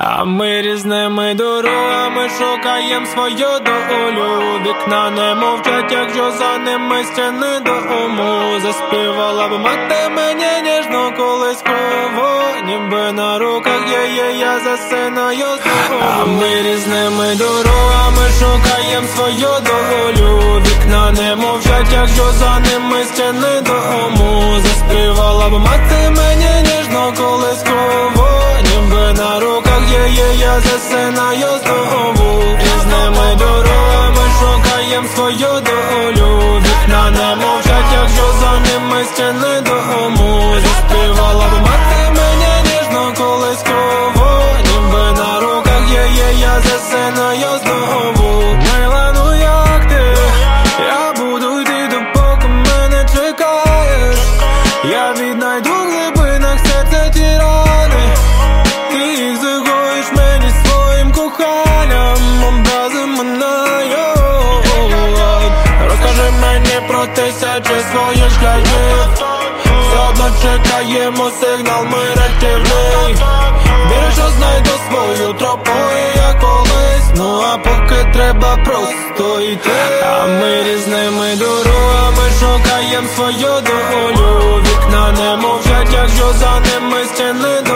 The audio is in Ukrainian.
А ми різними дорогами шукаєм свою долю. Вікна не мовчать, якщо за ними стіни дому. Заспівала б мати мені ніжно колисково, ніби на руках є, я засинаю знову. А ми різними дорогами шукаєм свою долю. Вікна не мовчать, якщо за ними стіни дому. Заспівала б мати мені ніжно колисково, ніби на руках є, я засинаю знову. Різними дорогами шукаєм свою долю. Вікна не мовчать, якщо за ними стіни дому. Заспівала б мати мені ніжно колисково, ніби на руках є, я засинаю знову. Мила, ну як ти? Я буду йти, допоки мене чекаєш. Я віднайду в глибинах серця ті рани. Ти їх загоїш мені своїм коханням, образи минають. Розкажи мені про тисячі своїх шляхів. Заодно чекаємо сигнал, ми рятівний. Вірю, що знайду свою тропу, як колись. Ну а поки треба просто йти. А ми різними дорогами шукаєм свою долю. Вікна не мовчать, якщо за ними стіни